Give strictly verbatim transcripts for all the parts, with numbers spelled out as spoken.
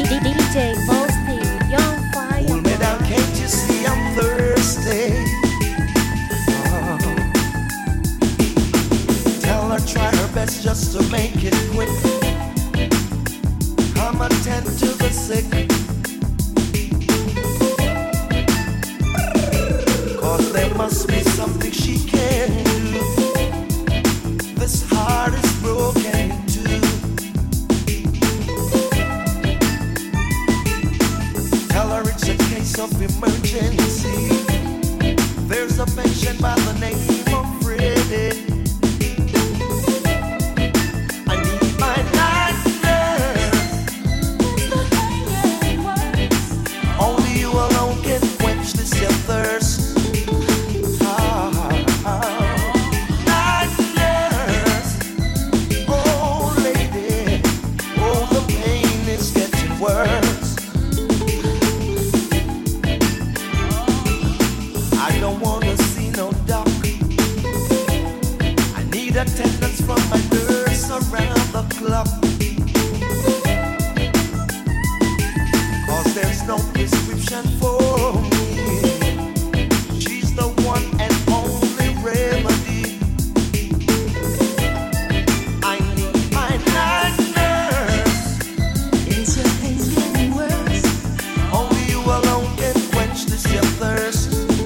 D J Boasty, Young Fire. Hold me down, can't you see I'm thirsty? Oh. Tell her try her best just to make it quick. Come attend to the sick. Cause there must be something she can do. This heart is broken in two. Tell her it's a case of emergency. There's a patient by the name of Freddie. I need my night nurse. Only you alone can quench this your thirst. Attendance from my nurse around the clock. Cause there's no prescription for me. She's the one and only remedy. I need my night nurse. Is your pain getting worse? Only you alone can quench this your thirst.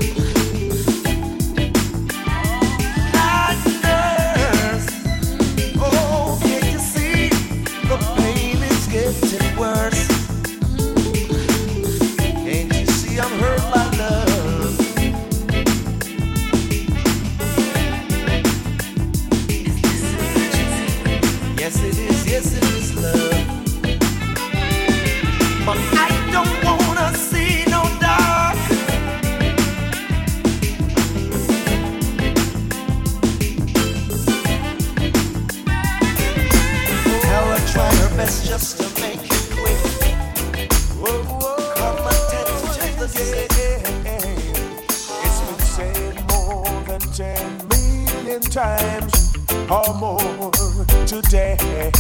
Just to make it quick. Whoa, whoa, come attend to the sick. It's been said more than ten million times or more today.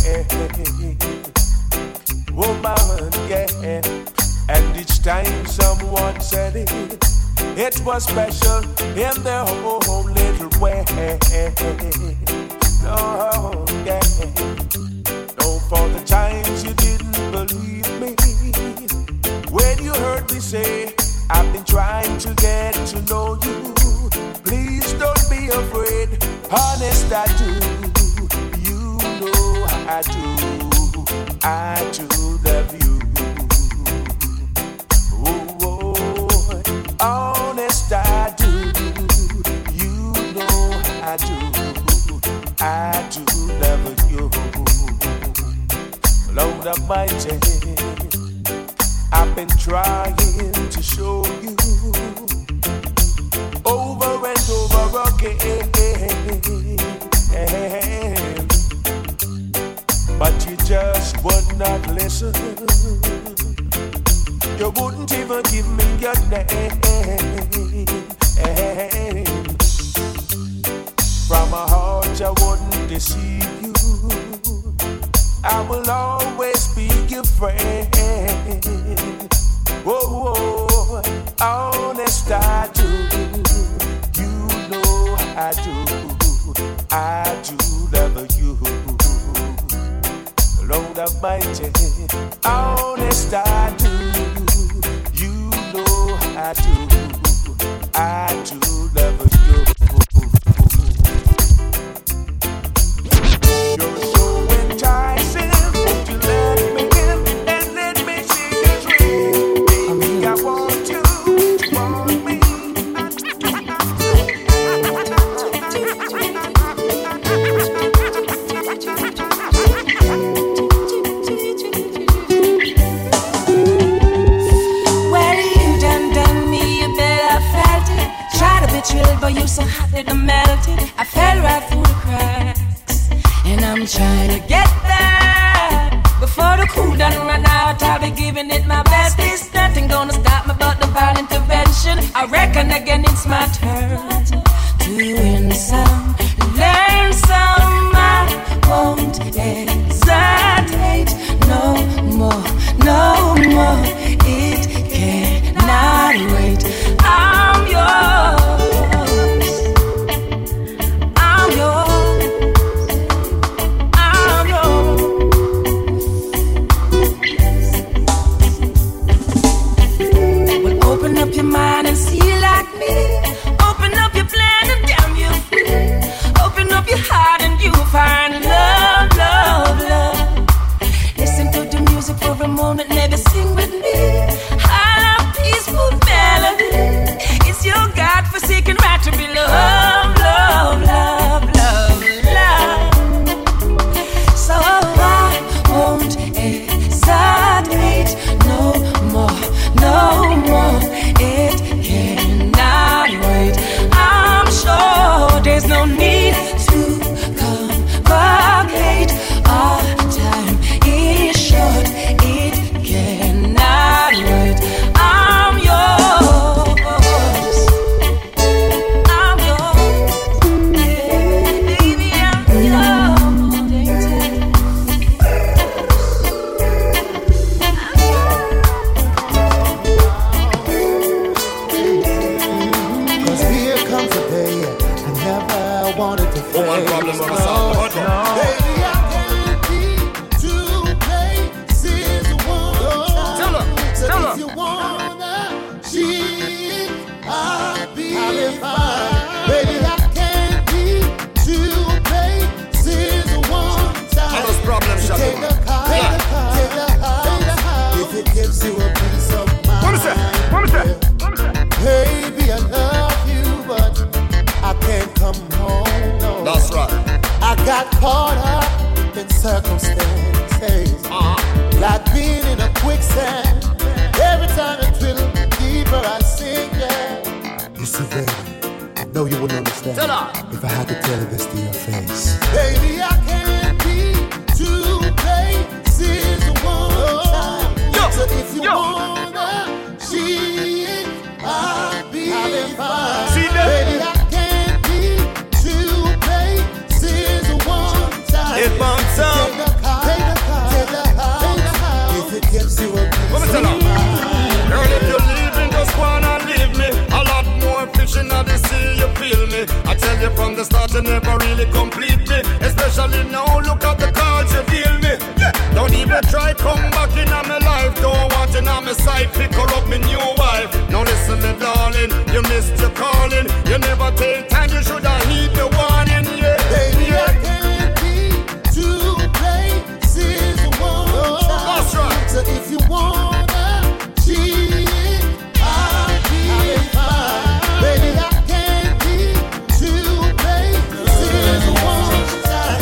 Woman, yeah. And each time someone said it, it was special in their own little way. No, yeah. For the times you didn't believe me, when you heard me say, I've been trying to get to know you. Please don't be afraid, honest I do. You know I do, I do love you. Oh, oh, honest I do. You know I do, I do love you. Lord Almighty, I've been trying to show you over and over again, but you just would not listen. You wouldn't even give me your name. From my heart I wouldn't deceive you. I will always be your friend. Whoa, whoa, honest I do. You know I do. I do love you. Lord Almighty, honest I do. You know I do. I do love you. You're so enticing. Won't you let me in and let me see your dream? Baby, I want you to want me. Well, you done done me, you bet I felt it. Try to be chilled, but you so hot that I melted. I fell right through the cracks. And I'm trying to get there before the cool done run out. I'll be giving it my best. There's nothing gonna stop me but divine intervention. I reckon again it's my turn to win some, learn some. I won't hesitate no more, no more. It cannot wait. I'm yours. I'm yours. I'm yours. Well, open up your mind and see like me. Open up your plan and damn you free. Open up your heart and you find love, love, love. Listen to the music for a moment, maybe sing with me. I love peaceful melody. It's your God-forsaken right to be loved, love, love, love, love. So I won't hesitate no more, no more. It cannot wait. I'm sure there's no need to complicate. Our time is short. It cannot wait. I'm yours. I'm yours. Yeah, baby, I'm yours. Cause here comes a day I never wanted to face. Oh, my problem, brother, son. Hold on. Baby, I can't be two places at one time. Tell her, So tell if her. you wanna cheat, I'll be fine. Baby, I can't be two places at one time. All those problems, So shut take up. the car, Yeah. take the house, if it gives you a piece of mind. What is that? What is that? What is that? Baby, I love you, but I can't come home. No. That's right. I got caught up in circumstances, Uh-huh. like being in a quicksand. Every time I drill deeper, I sink. Yeah. You see, baby, I know you wouldn't understand Tell her. if I had to tell you this to your face. Baby, I can't be two places at one time. Yo, So if you yo. wanna cheat, I'll be fine. See that? Baby, I can't be two places at one time. It bounce up. Take the car, take the car, take the house, if it gives you a Let me piece tell of her. mind. Girl, if you're leaving, just wanna leave me. A lot more fishing at the sea, you feel me. I tell you from the start, you never really complete me. Especially now, look at the cards you deal me. Yeah. Don't even try come back in on my life. Don't want you on my side, pick her up my new wife. Now listen, me darling, you missed your calling. You never take time, you should have heed the warning. Yeah, Baby, I yeah. can't be two places at one time. That's right. So if you wanna cheat, I'll be fine. Baby, I can't be two places at one time.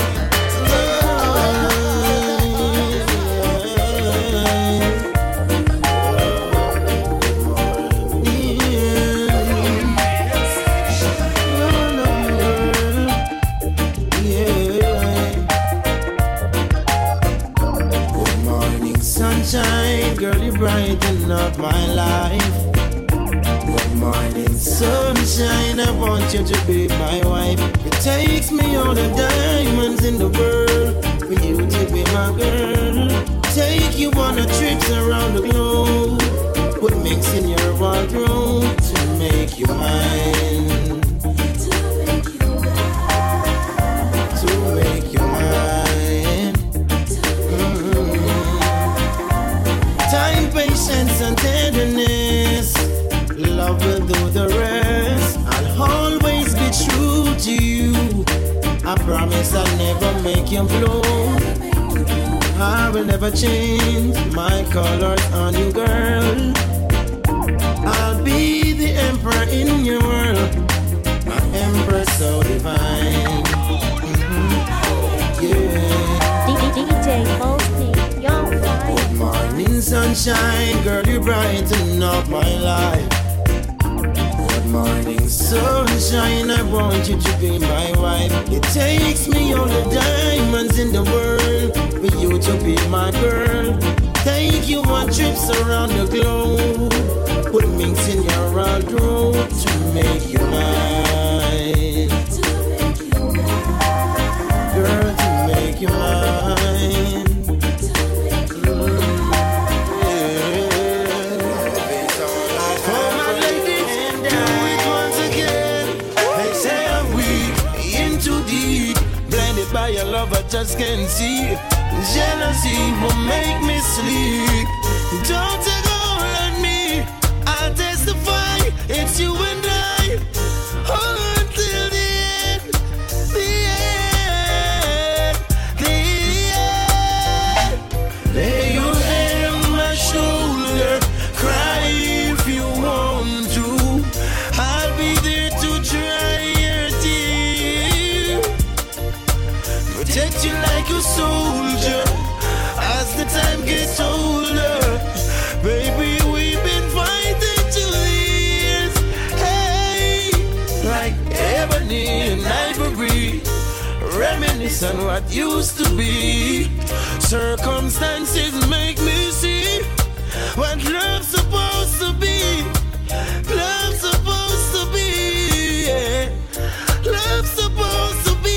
Good morning, sunshine, girl, you brighten up my life. Good morning, sunshine, I want you to be my wife. It takes me all the diamonds in the world for you to be my girl. Take you on a trips around the globe. Put mix in your wardrobe to make you mine. To make you mine. Mm. Time, patience, and tenderness. Love will do the rest. I'll always be true to you. I promise I'll never make you blue. I will never change my colors on you, girl. I'll be the emperor in your world, an emperor so divine. Mhm. Yeah. D J Mosty, Young Fire. Good morning, sunshine, girl, you brighten up my life. Good morning, sunshine, I want you to be my wife. It takes me all the diamonds in the world for you to be my girl. Take you on trips around the globe. Put minks in your wardrobe to make you mine. Girl, to make you mine. Mm, yeah. others can see. Jealousy will make me sleep. Don't take a hold on me. I'll testify. It's you and I. Oh, until the end. The end. The end. Lay your head on my shoulder. Cry if you want to. I'll be there to dry your tears. Protect you like a soldier as the time gets older. Baby, we've been fighting to the years. Hey, like ebony and ivory, reminisce on what used to be. Circumstances make me see what love's supposed to be. Love's supposed to be. Yeah. Love's supposed to be.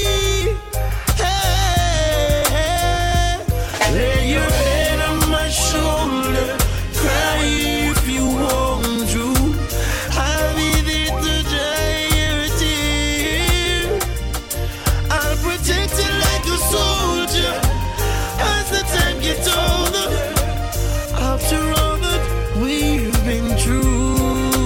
Hey, hey. Lay your head on my shoulder. Cry if you want to. I'll be there to dry your tears. I'll protect you like a soldier as the time gets older. After all that we've been through,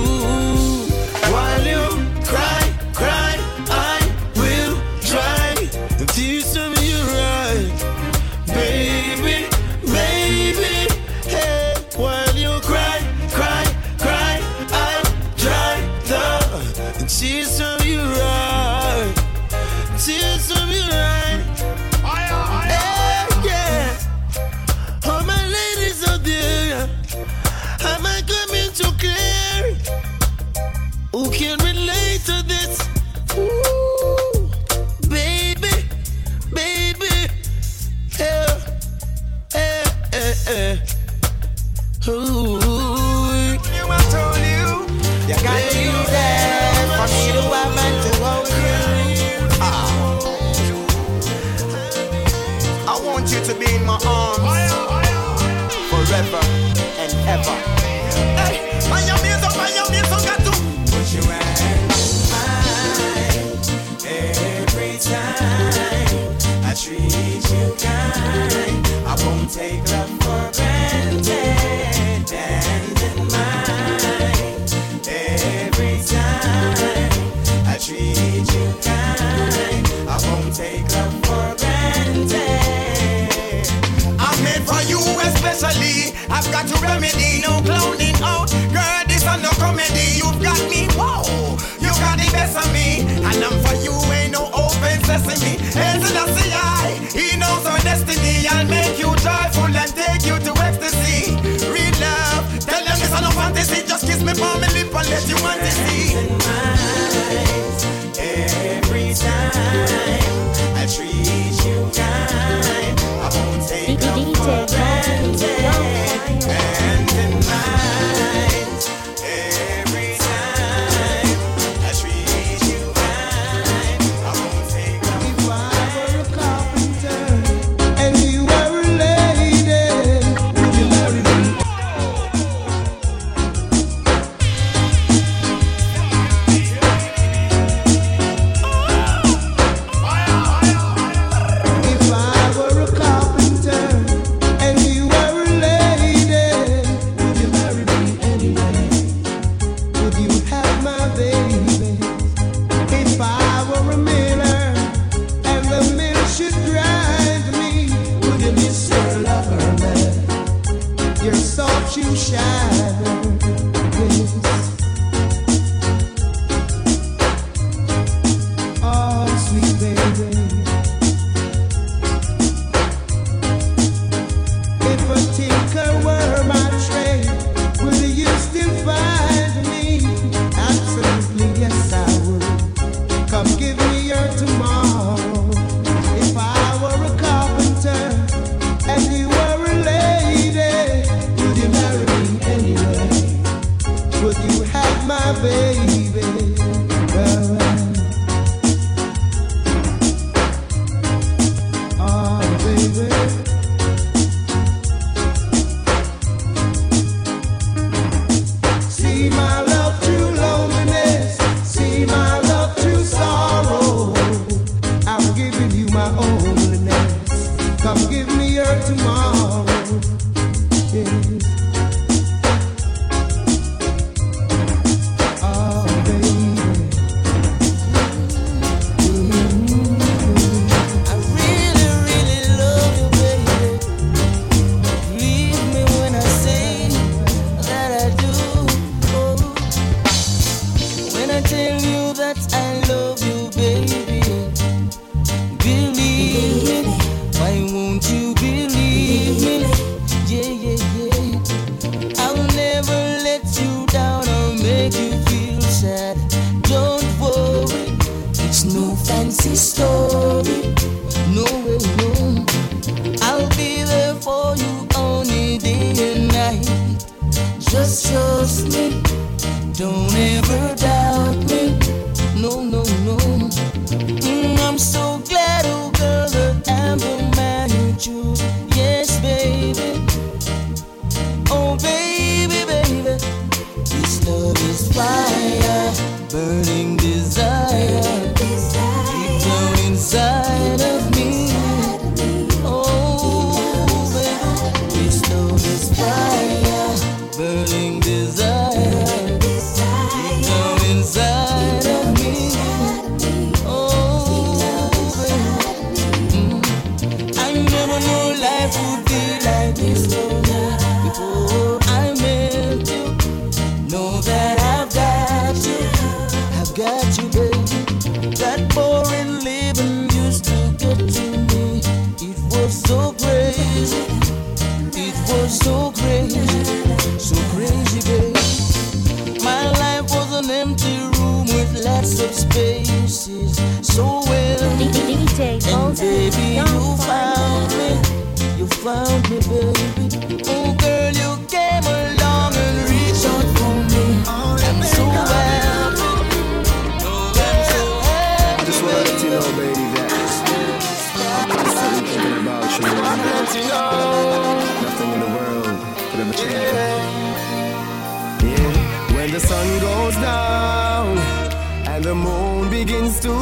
while you cry, cry, I will dry the tears from your eyes, baby, baby. Hey, while you cry, cry, cry, I dry the tears from your eyes, tears from your eyes. Hey, yeah. All my ladies out there, am I coming too clear? Who can relate to this? Ooh, baby, baby, yeah, yeah, yeah, yeah. Ooh, You I told you, you got to be there for me to have and to hold you. Ah. I want you to be in my arms forever and ever. Hey, my young man, so my young man, so got to put your hands in mine every time I treat you kind. I won't take love for granted. Hand in mine every time I treat you kind. I won't take love for granted. I'm made for you especially. I've got to remedy, no clowning out. Girl, this is no comedy. You've got me, whoa. You got the best of me. And I'm for you, ain't no open sesame. Hazel does the eye. He knows our destiny. I'll make you joyful and take you to ecstasy. Real love. Tell them this is no fantasy. Just kiss me for my lip and let you want to see. Every time I treat you kind, I won't take love for granted. And in mind, every time I treat you kind, I won't take love. If I were a carpenter and you were a lady, would you marry me? If I were a carpenter and you were a lady, would you marry me anyway? Would you have my baby? If I were a miller and the mill should grind me, would you miss your lover, man? Your soft shoe shiner, yes. Oh, sweet baby. If a tinker were my trade, would you still find me? Absolutely, yes, I would. Come give me your tomorrow. If I were a carpenter and you were a lady, would you marry me anyway? me here tomorrow. Yeah. Oh, baby. I really, really love you, baby. Believe me when I say that I do. Oh. When I tell you that I love you, baby, believe me. Why won't you believe me? Yeah, yeah, yeah. I'll never let you down or make you feel sad. Don't worry, it's no fancy story. No way, no. I'll be there for you only day and night. Just trust me, don't ever doubt me. No, no, no. Mm, I'm so glad, oh girl, that I'm the man you choose. Yes, baby. Oh, baby, baby. This love is fire, burning desire, deep down inside of me. Oh, baby. This love is fire, burning desire, deep down inside of me. Oh, baby. Mm. I never knew life would be like this, no, before I met you. Know that I've got you, I've got you, baby. That boring living used to get to me. It was so crazy, it was so crazy, so crazy, baby. My life was an empty room with lots of spaces, so well. D J And Moses, baby, you Young found me, you found me, baby. Oh girl, you came along and reached out for me. I'm so happy. Oh, I'm so happy. I just want to let you know, baby, that I'm constantly thinking about you. Nothing in the world could ever change that. Yeah, when the sun goes down and the moon begins to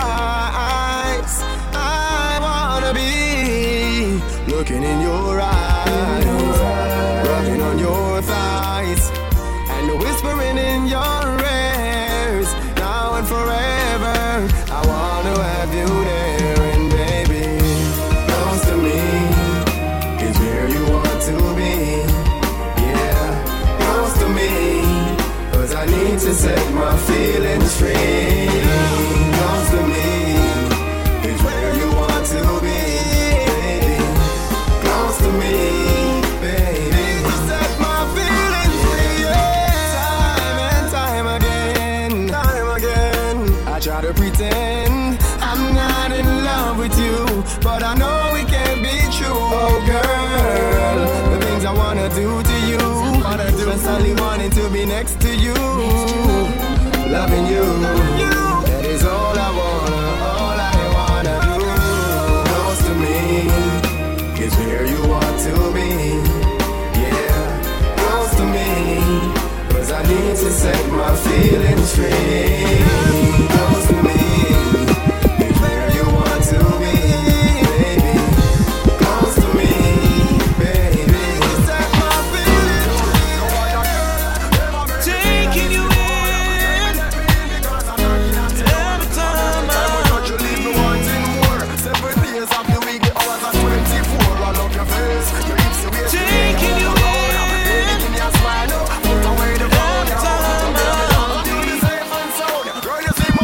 rise, I wanna be looking in your eyes, rubbing on your thighs, and whispering in your ears, now and forever. I wanna have you there, and baby, close to me is where you want to be. Yeah, close to me, 'cause I need to set my feelings free. Close to me is where you want to be, baby. Close to me, baby. Set my feelings free, yeah. Time and time again, time again. I try to pretend I'm not in love with you, but I know it can't be true. Oh girl, the things I wanna do to you, especially wanting to be next to you, loving you. That is all I wanna, all I wanna do. Close to me is where you want to be. Yeah, close to me, 'cause I need to set my feelings free. Close to me is where you want to be, baby. Close to me, baby. Set my feelings free. Taking you in every time I touch you, leave me wanting more. Seven days of the week, the hours are twenty-four. I love your face, your hips, your waist. Taking you in. Give me a smile, put away the phone. Every time I do the safe and sound. Girl, you see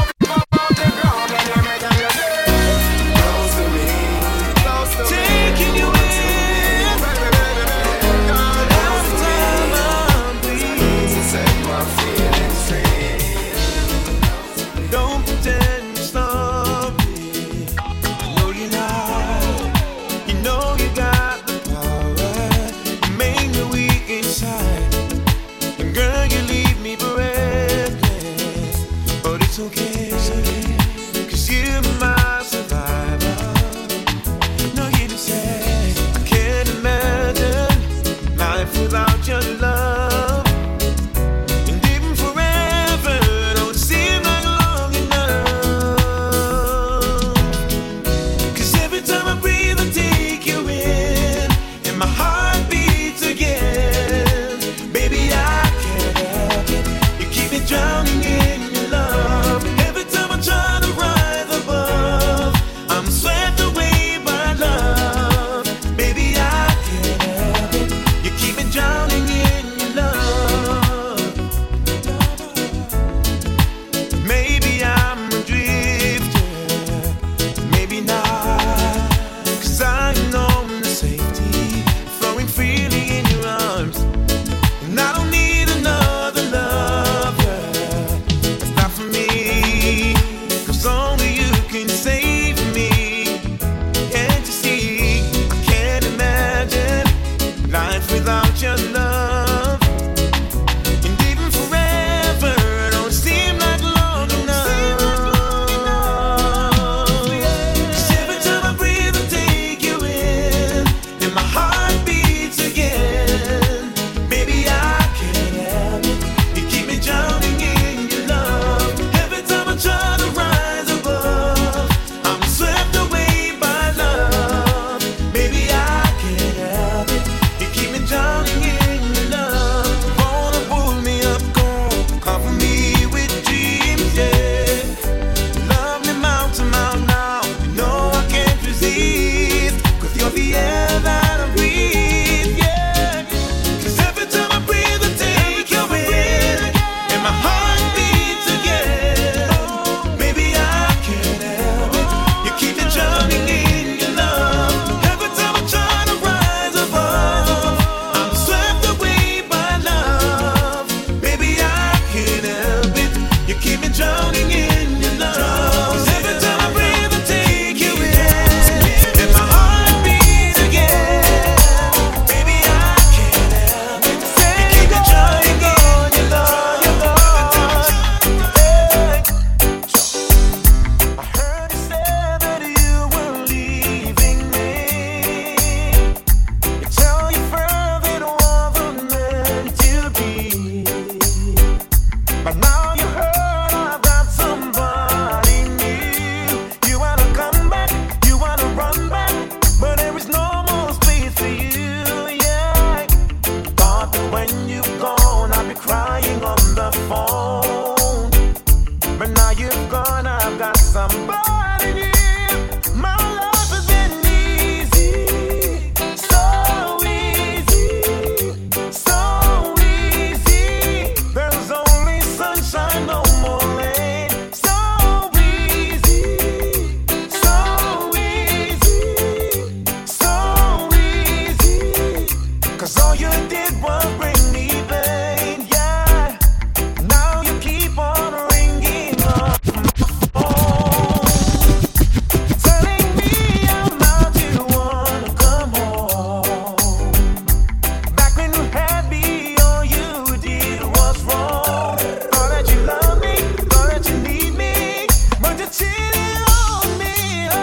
all you did was bring me pain, yeah. Now you keep on ringing up my phone, telling me I'm not you wanna come home. Back when you had me, all you did was wrong. Thought that you loved me, thought that you need me, but you cheated on me. Oh,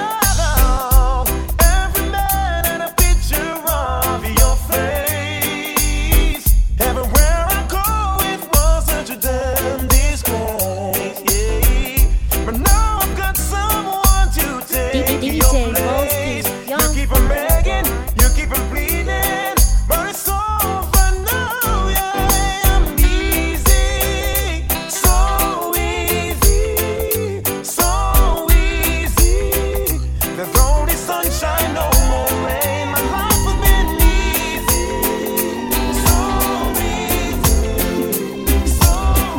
every man had a picture of your face. Everywhere I go, it was such a damn disgrace, yeah. But now I've got someone to take D J your Mosty, place. You Young keep on begging, you keep on pleading, but it's over now, yeah. I'm easy, so easy, so easy. There's only sunshine, no more rain. My life has been easy, so easy, so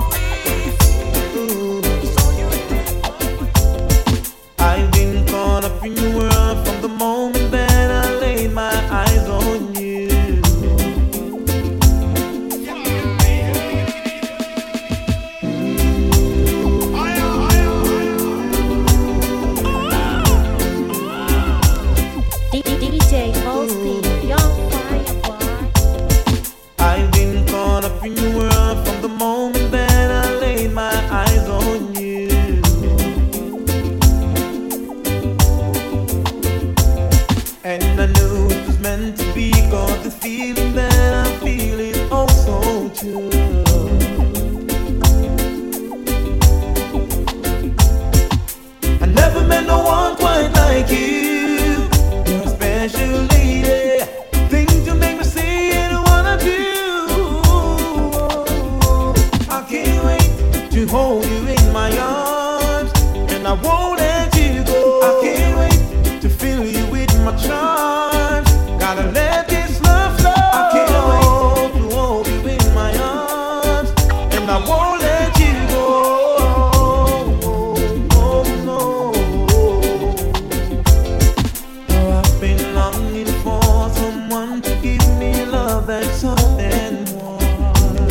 easy. I've been caught up in your world from the moment that I laid my eyes on you. D J Mosty, Young Fireboy. I've been caught up in your world from the moment that I laid my eyes on you. And I knew it was meant to be, 'cause the feeling that I feel is oh so true. I never met no one quite like you. You're a special lady. Things you make me say and wanna do. I can't wait to hold you in my arms, and I won't let you go. I can't wait to fill you with my charms. Gotta let this love flow. I can't wait to hold you in my arms, and I won't let you go. Oh, no. Oh, I've been longing for someone to give me love that's soft and warm.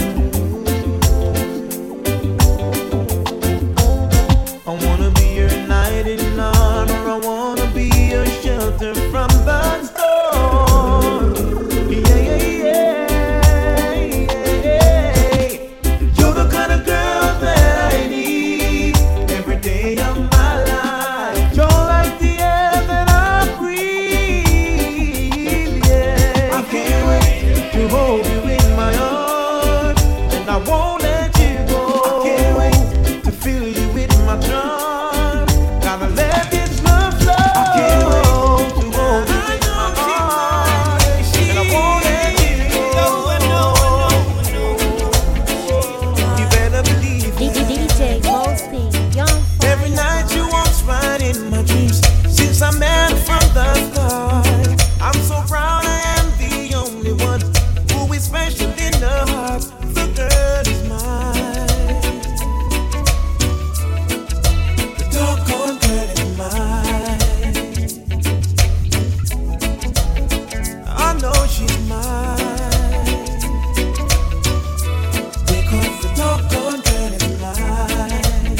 I wanna be your knight in armor. I wanna be your shelter from the storm. Yeah, yeah, yeah, yeah. You're the kind of girl that I need every day of my life. You're like the air that I breathe, yeah. I can't wait to hold you in my arms, and I won't let you go. I can't wait to fill you with my charms. Gotta let this love flow. I can't wait to hold you in my arms, and I won't let you go. You better believe D it. J Mosty, Young Every night you walk right in my dreams. Since I met from the start, I'm so proud I am the only one who is special in the heart. The girl is mine. The doggone girl is mine. I know she's mine, because the doggone girl is mine.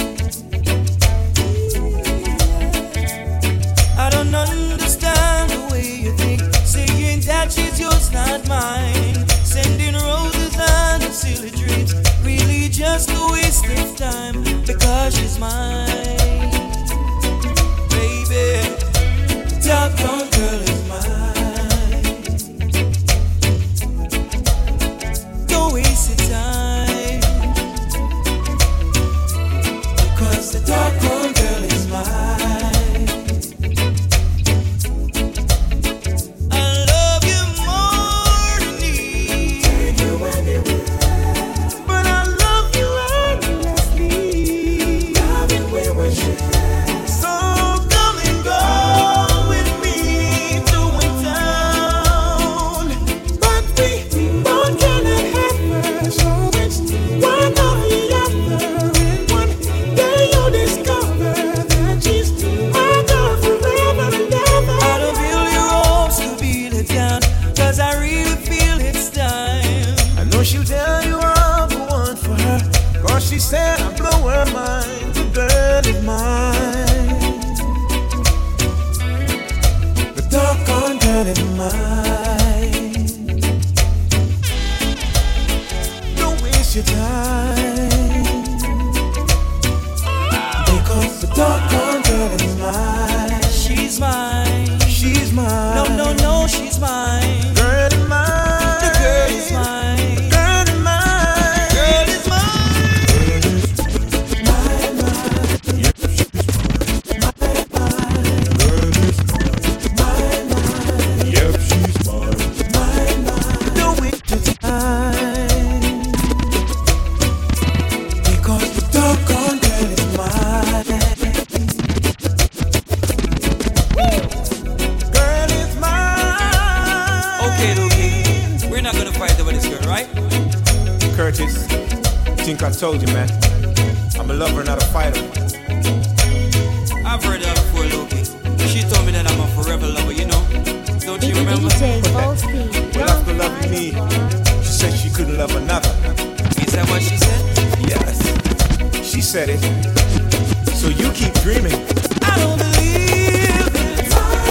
I don't understand the way you think, saying that she's yours, not mine. Sending roses and silly dreams, really just a waste of time, because she's mine. Baby, Top gun girl is mine. don't waste your time. Because the doggone girl is mine. I love you more than me, But I love you endlessly. loving will Okay, okay. We're not gonna fight over this girl, right? Curtis, think I told you, man. I'm a lover, not a fighter. I've heard that before, Loki. She told me that I'm a forever lover, you know? Don't you remember? D J Volsky, Well, after loving me, she said she couldn't love another. Is that what she said? Yes, she said it. So you keep dreaming. I don't believe it.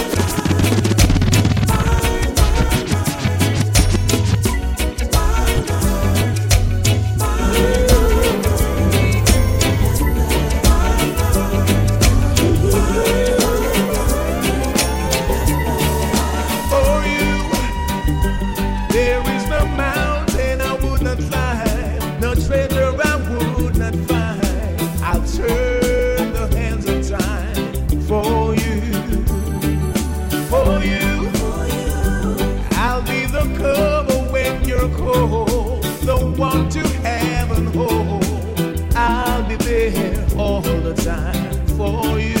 For you, there is no mountain I would not climb, no treasure I would not find. I'll turn the hands of time for you, for you. I'll be the cover when you're cold, the one to have and hold. I'll be there all the time for you.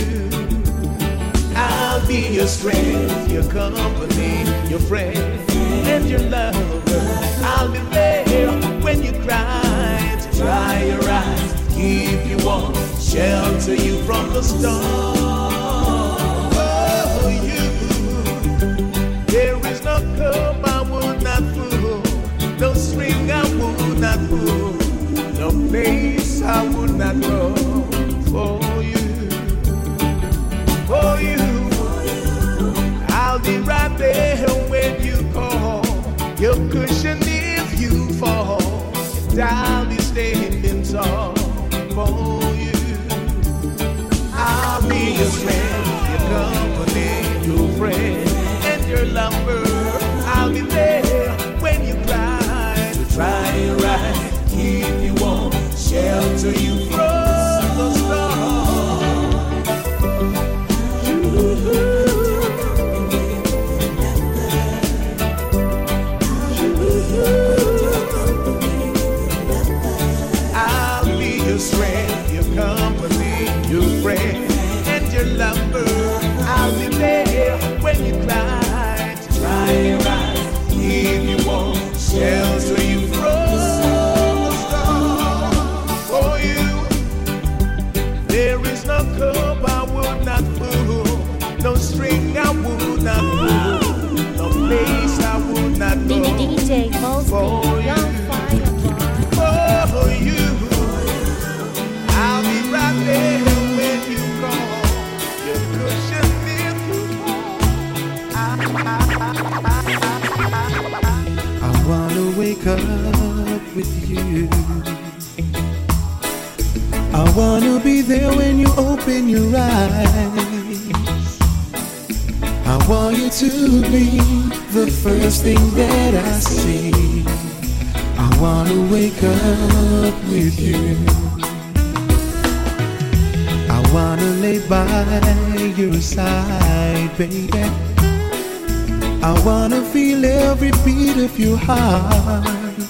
I'll be your strength, your company, your friend, and your lover. I'll be there when you cry, to dry your eyes, keep you warm, shelter you from the storm. Oh, you, there is no cup I would not pull, no string I would not pull, no place I would not go for you, for you. I'll be right there when you call, your cushion if you fall, and I'll be standing tall for you. I'll be your friend, your company, your friend, and your lover. I'll be there when you cry, to try your right, keep you warm, shelter you from the storm. I'll be your strength, your company, your friend, and your lover. I'll be there when you cry, to try your eyes, keep you warm, shelter you from the storm. For you, there is no cup I would not pull, no string I would not pull, no place I would not go. D J Volsky, Young Fire. For you, I'll be right there when you call, your cushion if you fall. I wanna wake up with you. I wanna be there when you open your eyes. I want you to be the first thing that I see. I wanna wake up with you. I wanna lay by your side, baby. I wanna feel every beat of your heart.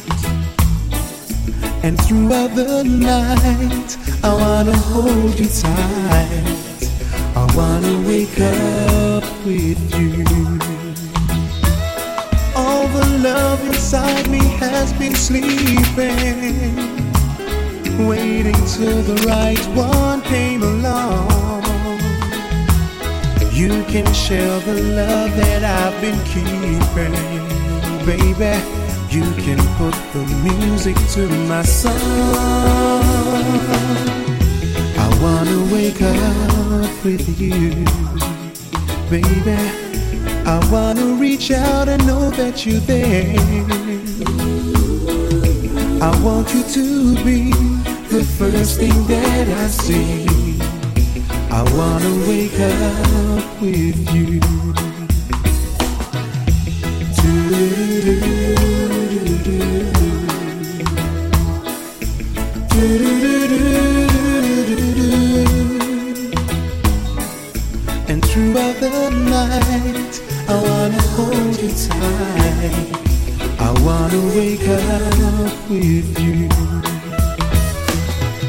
And throughout the night, I wanna hold you tight. I wanna wake up with you. All the love inside me has been sleeping, waiting till the right one came along. You can share the love that I've been keeping, baby. You can put the music to my song. I wanna wake up with you, baby. I wanna reach out and know that you're there. I want you to be the first thing that I see. I wanna wake up with you. And throughout the night, I wanna hold you tight. I wanna wake up with you.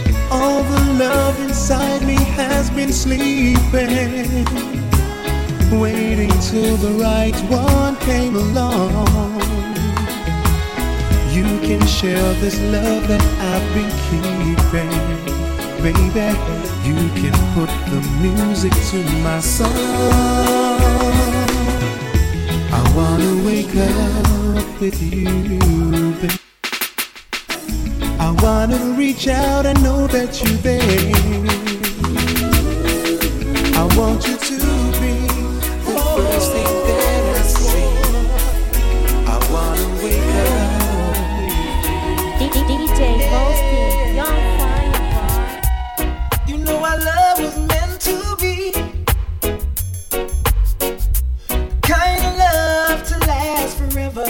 All the love inside me has been sleeping, waiting till the right one came along. You can share this love that I've been keeping, baby. You can put the music to my song. I wanna wake up with you, baby. I wanna reach out and know that you're there. I want you to be the first thing that I see. I wanna wake up. D J Mosty, Young Fire Bar. You know our love was meant to be kind of love to last forever.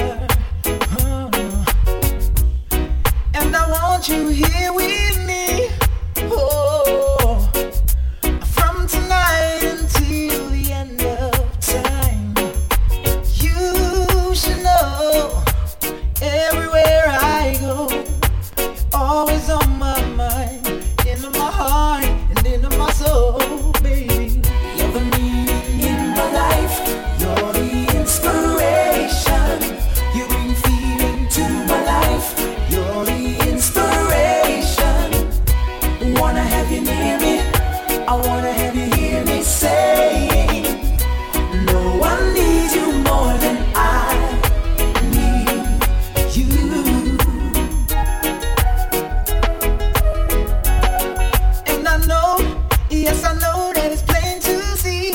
And I want you here with me, oh, from tonight until the end of time. You should know, everywhere I go, you're always on my mind, into my heart and into my soul, baby. You're the meaning in my life, you're the inspiration. You bring feeling to my life, you're the inspiration. Wanna have you near me, I wanna have you hear me saying, no one needs you more than I need you. And I know, yes I know that it's plain to see,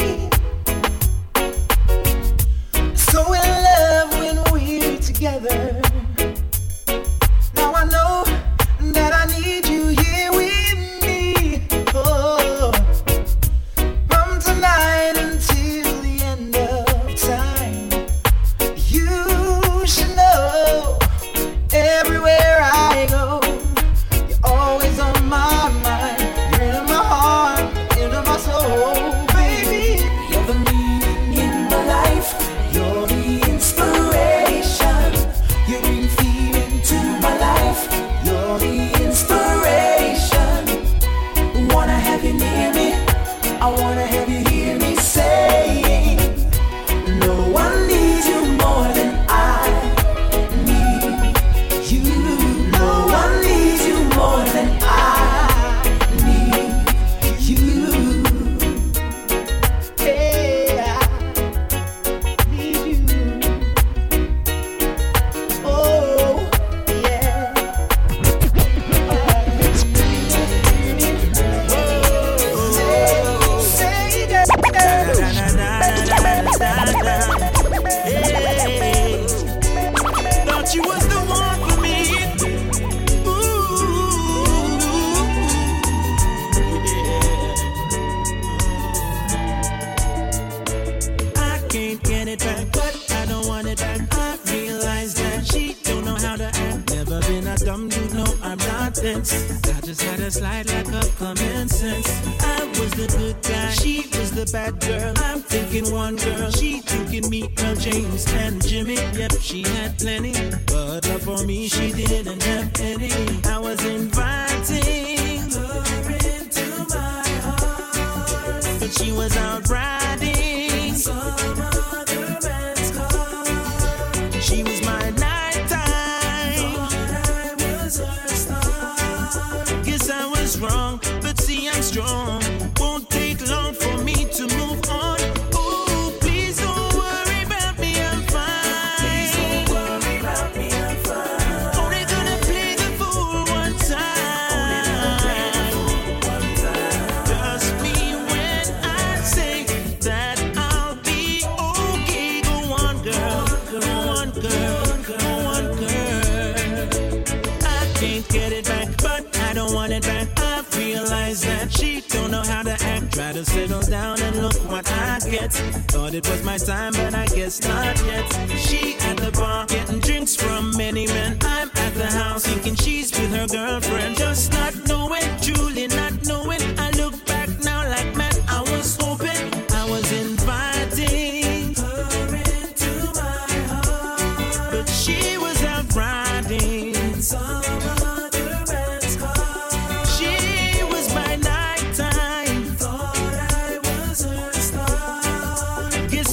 so in love when we're together. Now I know that I need you here with me, oh, from tonight until the end of time. You should know, everywhere I go, you're always on my mind. You're in my heart, into my soul, baby. You're the meaning in my life, you're the inspiration. You bring feeling to my life, you're the inspiration. Wanna have you near me, I wanna have you hear me saying, no one needs you more than I need you. No one needs you more than I need you. Yeah, I need you. Oh, yeah. Say that. Thought you was the one for me. I can't get it back, but I don't want it back. I realize that she don't know how to act. Never been a dumb dude, no, I'm not dense. I just had a slight lack of common sense. I was the good guy, she was the bad girl. I'm thinking one girl, she thinking me, Earl James and Jimmy. Yep, she had plenty, but love for me she didn't have any. I was inviting her into my heart, but she was out riding some other man's car. She was my nighttime, thought I was her star. Guess I was wrong, but see I'm strong. Won't take long for me to move on. Ooh, please don't worry about me, I'm fine. Please don't worry about me, I'm fine. Only gonna play the fool one time. Only gonna play the fool one time. Trust me when I say that I'll be okay. Go on, girl. Go on, girl. Go on, girl. I can't get it back, but I don't want it back. I realize that she don't know how to act. Try to settle down and look what I get. Thought it was my time, but I guess not yet. She at the bar getting drinks from many men. I'm at the house thinking she's with her girlfriend. Just not knowing, truly not knowing. I look back now like man, I was hoping, I was inviting her into my heart, but she was out riding some other man's car. She was my nighttime, thought I was her star.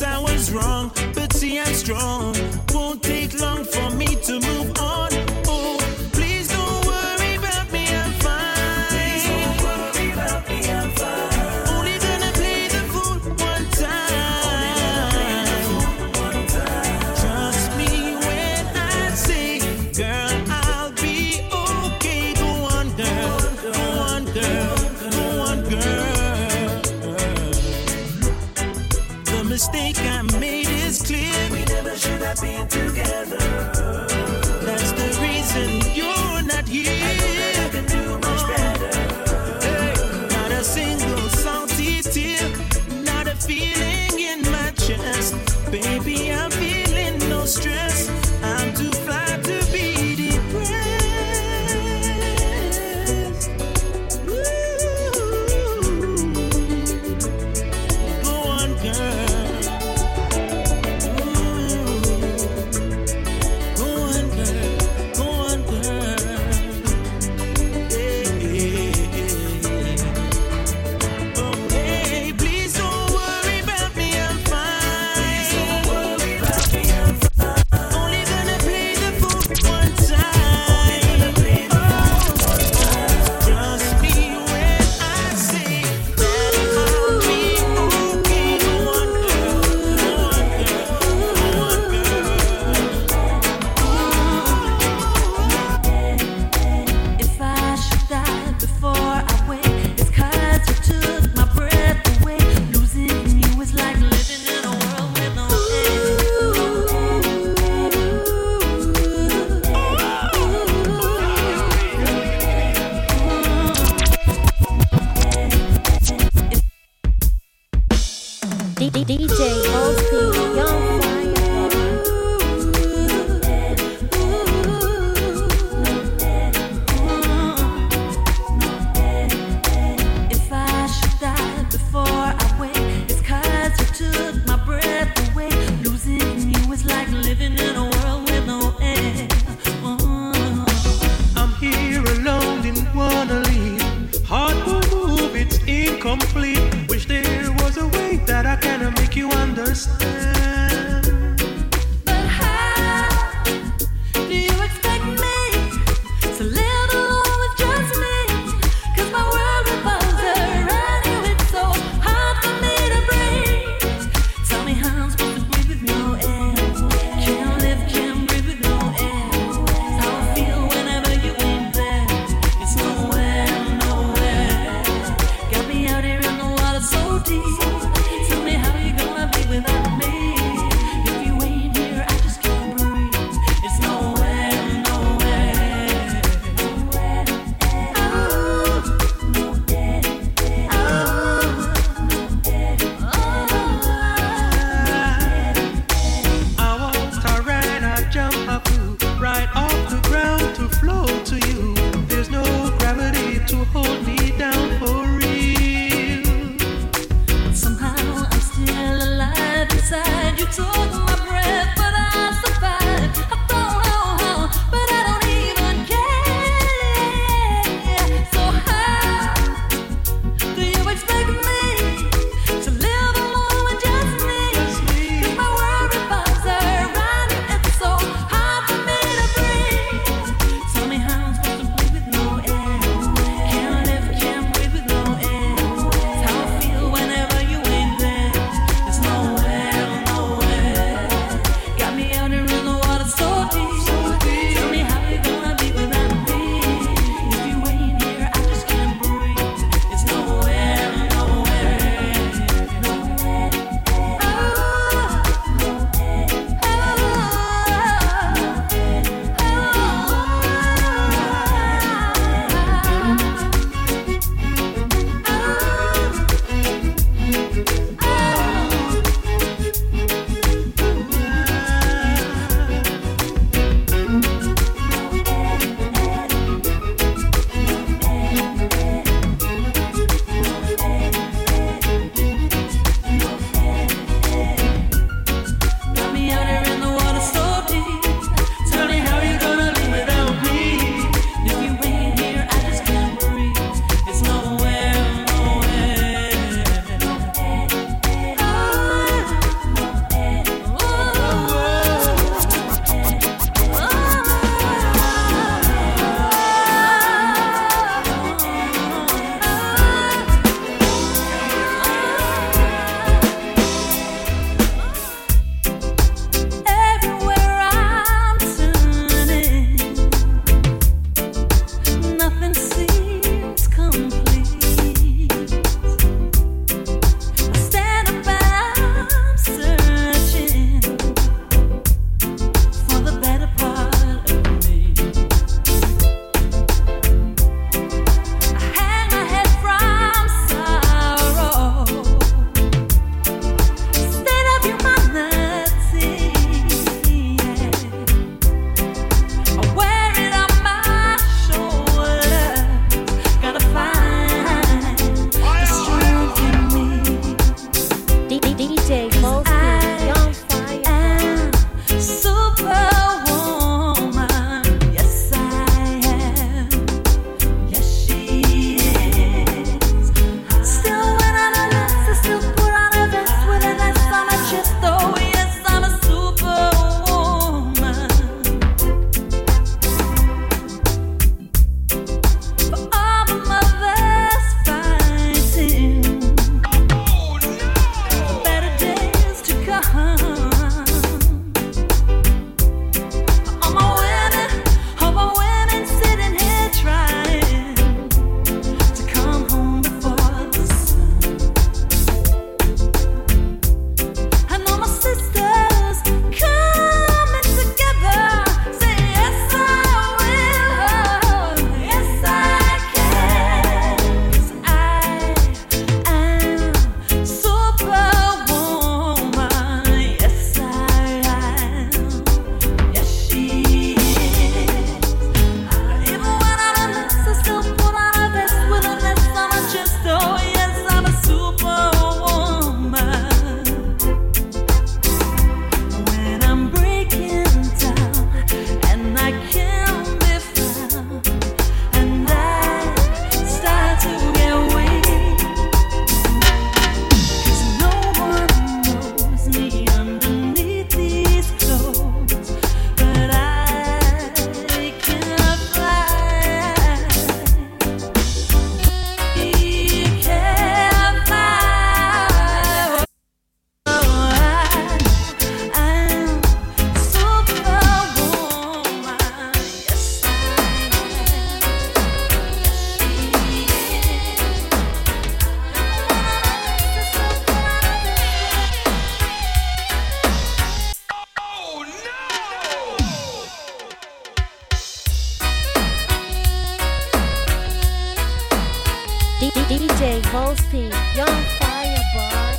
Volstein, Young Fireball.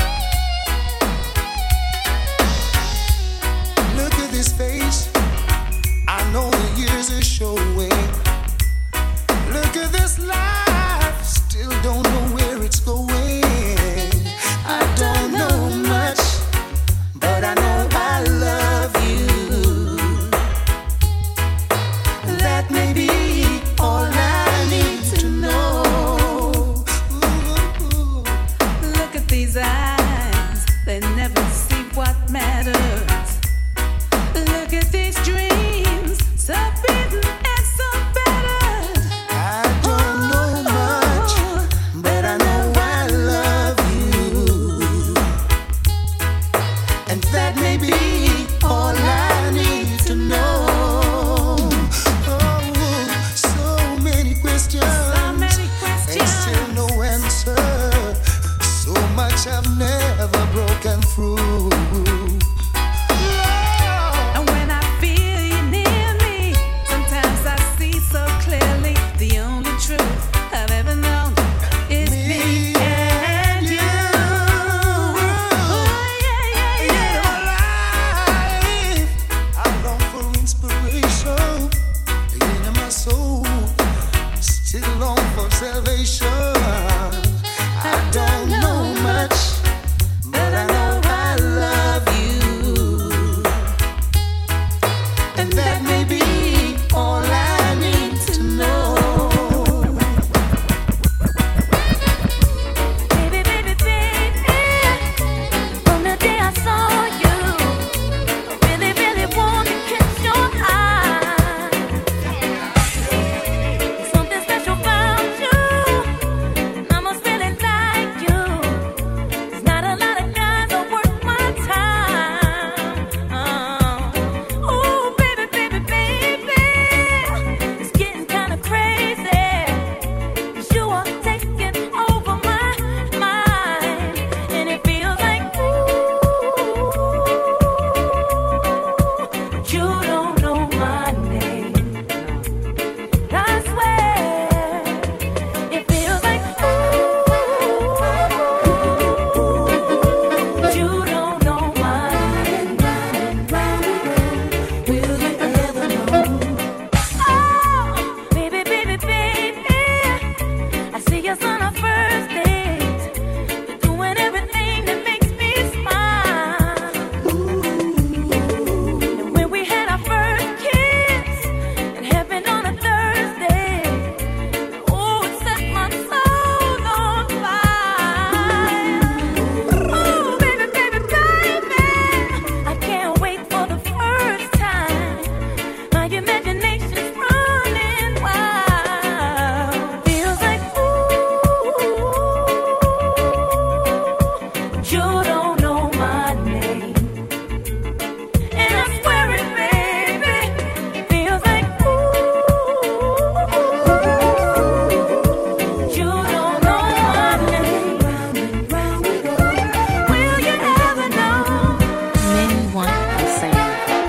Look at this face. I know the years are showing. Look at this life. Still don't know where it's going. I don't know much, but I know I love you. That may be all I need to know. Ooh. Look at these eyes, they never see what matters. Look at these dreams, so big and so better. I don't know much, but I know I love you. And that may be all I need to know. Oh, so many questions, So many and questions. still no answer. So much I've never broken through. And when I feel you near me, sometimes I see so clearly the only truth I've ever known is me and you. Oh, yeah, yeah, yeah. Alive, I long for inspiration in my soul. Still long for salvation. I don't know much, but I know I love you. And that may be all I need to know. Baby, baby, baby, from the day I saw you, I really, really want to catch your eye. Something special about you, I must really like you. There's not a lot of guys that worth my time. Oh, baby, baby, baby, it's getting kind of crazy. 'Cause you are taking over my mind, and it feels like ooh, you don't know my name. I swear, it feels like ooh, you don't know my name. Will you ever know? Oh, baby, baby, baby, I see us on our first date. You're doing everything that makes me smile. And when we had our first kiss, it happened on a Thursday. Oh, it set my soul on fire. Oh, baby, baby, baby, I can't wait for the first time. My imagination's running wild. Feels like ooh, you don't know my name. And I swear it, baby, feels like ooh, you don't know my name. Will you ever know? Men want the same.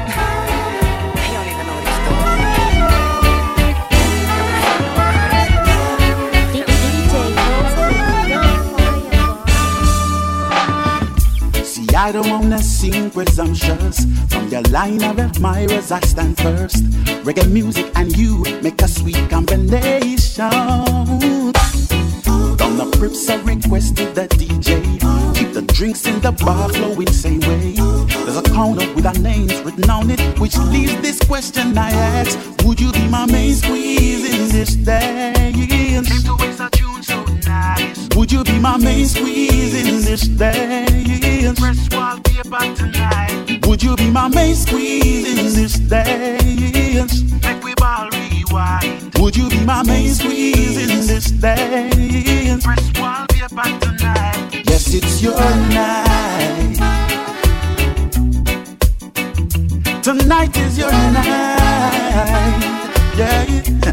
D J Volstein, Young Fireball. See, I don't wanna sing presumptuous. From your line of admirers, I stand first. Reggae music and you make a sweet combination. From the Prips, I requested the D J keep the drinks in the bar flowing same way. There's a counter with our names written on it, which leaves this question I ask: would you be my main squeeze in this dance? Would you be my main squeeze in this dance? Wallpaper tonight. Would you be my main squeeze in this dance? Make we ball rewind. Would you be my main squeeze in this dance? Press wallpaper tonight. Yes, it's your night. Tonight is your night. Yeah.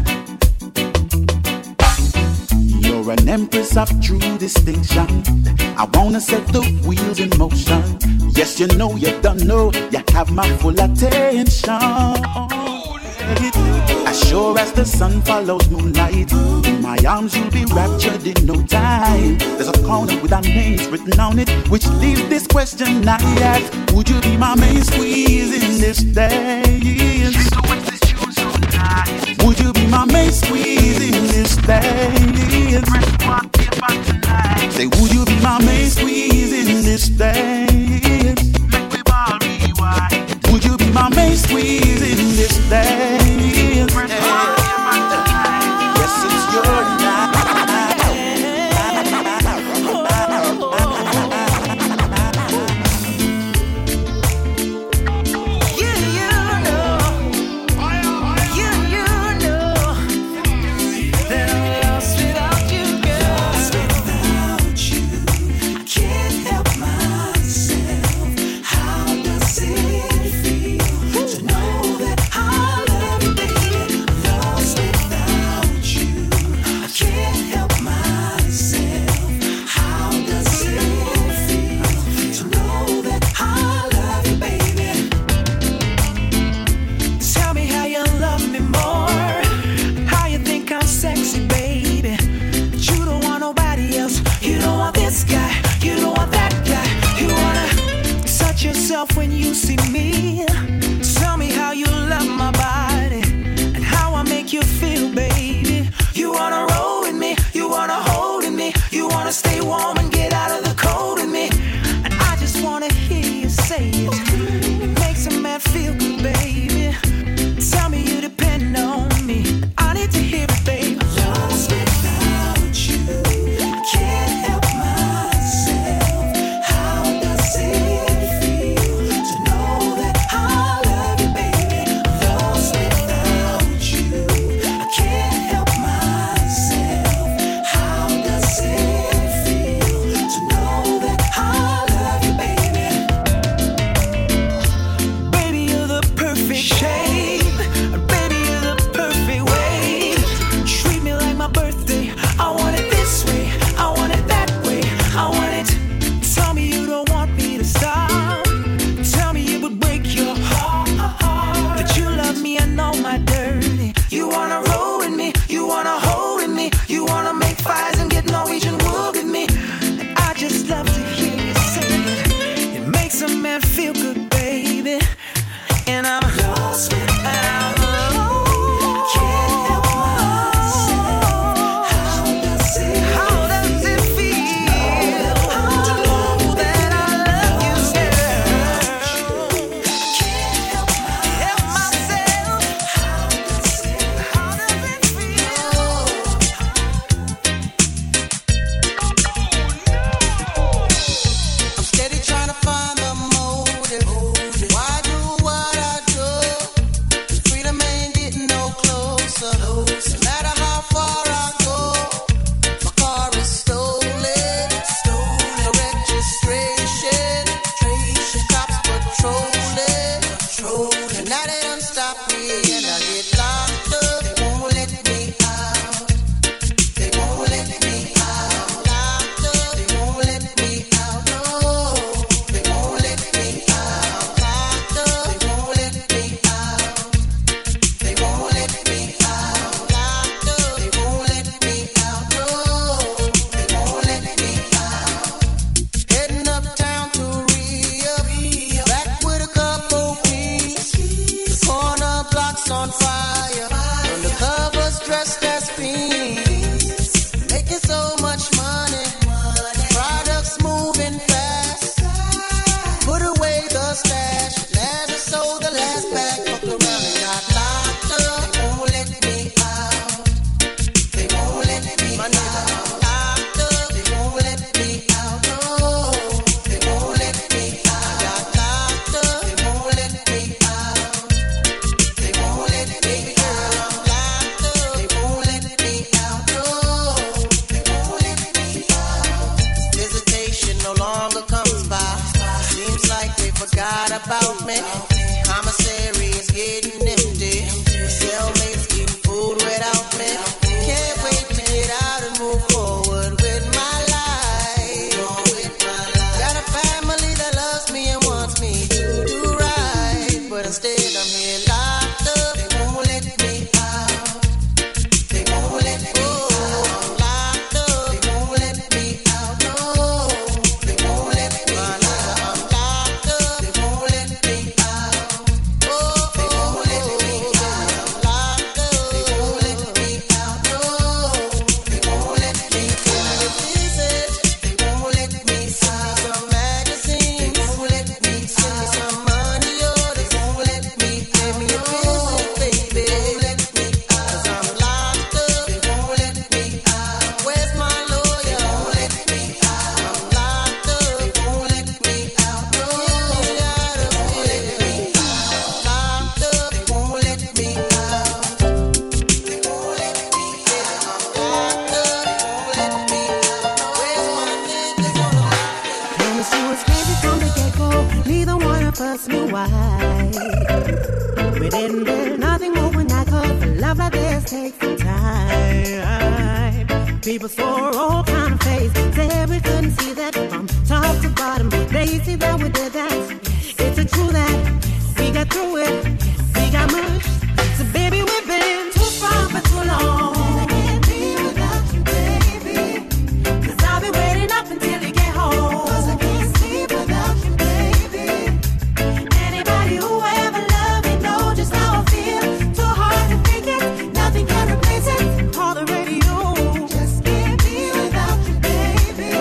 You're an empress of true distinction. I wanna set the wheels in motion. Yes, you know you don't know. You have my full attention. I Sure as the sun follows moonlight, in my arms you'll be raptured in no time. There's a corner with our names written on it, which leaves this question I ask: would you be my main squeeze in this days? Would you be my main squeeze in this days? Say, would you be my main squeeze in this days? Would you be my main squeeze in this days? Yes, it's your night. You, you know, you, you know that I'm lost without you, girl. Lost without you, I can't help myself. How does it feel to know that I love you, baby? Lost without you, I can't help myself. How does it feel to know that I love you, baby? Tell me how you love me more, how you think I'm sexy, baby. But you don't want nobody else. You don't want this guy, you don't want that guy. You wanna touch yourself when you see me. Tell me how you love my body and how I make you feel, baby. You wanna roll with me, you wanna hold with me, you wanna stay warm and get out of the cold with me. And I just wanna hear you say it. It makes a man feel good, baby. Tell me you depend on me. I need to hear it, baby. Lost without you, I can't help myself. How does it feel to know that I love you, baby? Lost without you, I can't help myself. How does it feel to know that I love you, baby? Baby, you're the perfect shape. Baby, you're the perfect way. Treat me like my birthday. I want it this way. I want it that way. I want it. Tell me you don't want me to stop. Tell me it would break your heart that you love me and know my dirty. You wanna roll with me. You wanna hold with me. You wanna make fires and get Norwegian wood with me. And I just love to hear you say it. It makes a man feel good, baby. And I'm lost without you. Can't help myself. How does it, how does it feel to know that I love you, girl? Can't help myself. How does it, how does it feel? I'm steady trying to find the motive. Why do what I do? Freedom ain't getting no closer. No matter how far I go, my car is stolen. No registration. Cops patrolling. And now they done stop me and I get locked up. They won't let me out. They won't let me out. Locked up. They won't let me out. No, they won't let me out. Locked up. They won't let me out. They won't let me out. Locked up. They won't let me out. No, they won't let me out. Heading uptown to re-up. Back with a couple keys. Corner blocks on fire. Undercovers dressed as fiends. Making so much money. Products moving fast. Put away the stash. Never sold the last bag. Fucked around and got locked up. They won't let me out. They won't let me out. Locked up. They won't let me out. No, they won't let me out. Got locked up. They won't let me out. They won't let me out. Locked up. They won't let me out. No, they won't let me out. Visitation no longer comes by. Seems like they forgot about me. Commissary is getting empty. Cellmates getting food without me. Can't wait to get out and move forward with my life. Got a family that loves me and wants me to do right, but instead I'm here locked up. They won't let me out. Love like this takes some time. People saw all kind of face. Said we couldn't see that from top to bottom. They see that we did that. It's a true that we got through it. We got much. So baby, we've been too far for too long. I can't be without you, baby. Cause I'll be waiting up until you get home. Cause I can't sleep without you, baby. Anybody who ever loved me know just how I feel. Too hard to think it. Nothing can replace it. Call the radio. Just can't be without you, baby.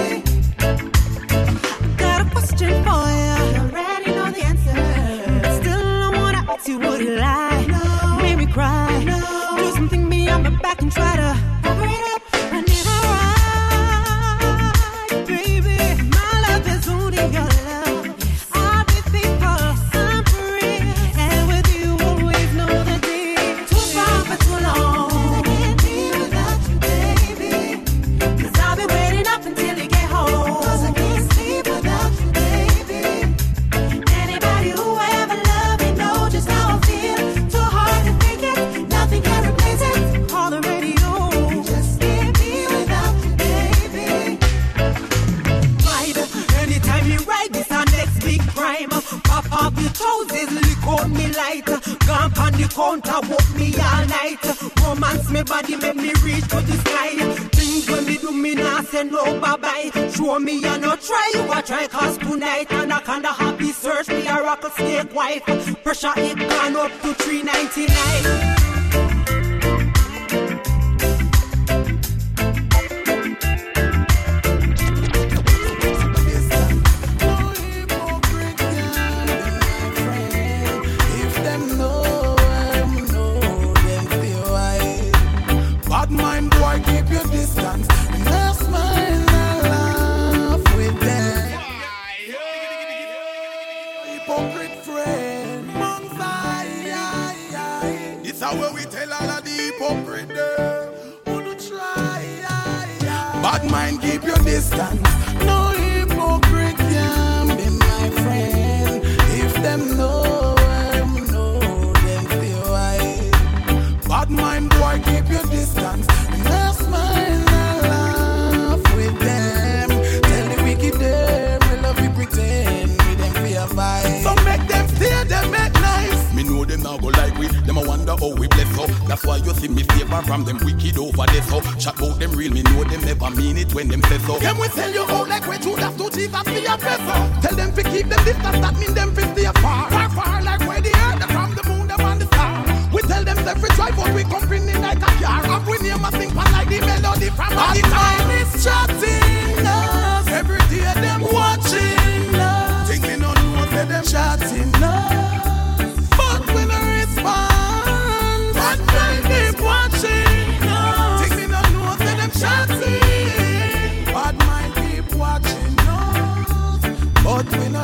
Got a question for you. You already know the answer. Still don't wanna ask you, would you lie? No. Make me cry. No. Do something beyond my back and try to cover it up. I need a ride, baby. My love is only your love. I'll be faithful, I'm for real. And with you, always know the deal. Too far for too long. I can't be without you, baby. Cause I'll be waiting up until you get home. Cause I can't sleep without you, baby. Anybody who ever loved me know just how I feel. Too hard to think it. Nothing can replace it. Call the radio. Just can't be without you, baby. Right, anytime you ride this our next big crime. Pop up your toes is lick on me light. Gone on the counter, walk me all night. Romance me body, make me reach for the sky. Things when me do me not say no bye bye. Show me you no try, you a try cause tonight. And I kinda happy search me a rocket snake wife. Pressure it gone up to three ninety-nine. Bad mind boy, keep your distance. No smile, no laugh with them. Hypocrite friend, monks, aye, aye, aye. It's how we tell all of the hypocrite them. Wanna try, aye, aye. Bad mind, keep your distance. No hypocrite can be my friend. If them know, them know, them feel wise. Bad mind boy, keep your distance. No smile, no laugh with them. Tell the wicked them, we love you pretend. We them fear vibe. So make them stay, them make nice. Me know them now go like we. Them a wonder how we bless so. That's why you see me favor from them wicked over there so. Chat out them real, me know them never mean it when them say so. Them we tell you how like we Judas to Jesus be a vessel. Tell them to keep them distance, that mean them to stay far. Far, far like where the earth from the moon, them and the star. We tell them every drive out, we company like a car. And we name a thing like the melody from a guitar. Time is chatting us. Every day them watching us. Think me no know say them chatting us. But we no respond. But time keep watching us. Think me no know say them chatting. But mind keep watching us. But we no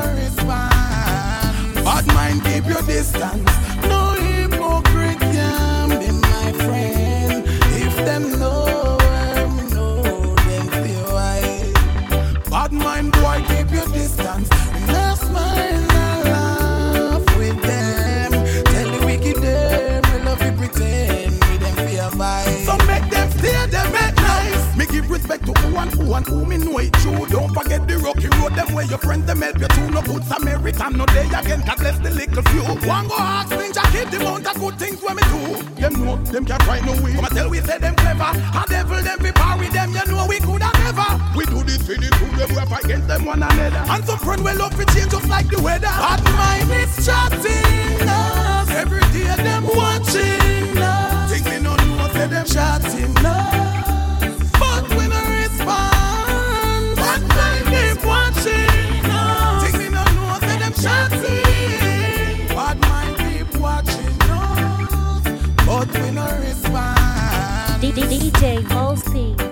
respond. Bad mind keep your distance. No hypocrite can be my friend. If them know, them know, them feel wise. Bad mind boy, keep your distance. No smile, no laugh with them. Tell the wicked them, we love you pretend. We them feel vibe. So make them stay, them make nice. Me give respect to who and who and who me know it true. Don't forget the rocky road, them where your friends them help you too. No good Samaritan, no day again, God bless the little few. One go ask Ninja Kid the amount of good things when me do. Them know, them can't try no way. Come and tell we say them clever. A devil them be power with them, you know we could have never. We do this for the two, them we have against them one another. And some friend will love to change just like the weather. Bad mind is chatting us. Every day them watching us. Think me no know say them chatting us. But we no respond. Bad mind keep watching us. Think me no know say them chatting. Bad mind keep watching us. But we no respond. D J Mosey.